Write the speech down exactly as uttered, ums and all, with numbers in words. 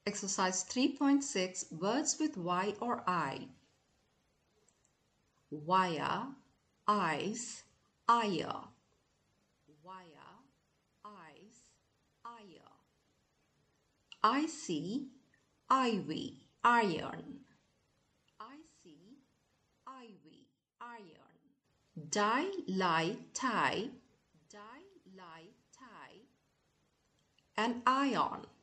Exercise three point six, words with Y or I. Wire, ice, ire. Wire, ice, ire. Icy, ivy, iron. Icy, ivy, iron. Die, lie, tie. Die, lie, tie. An ion.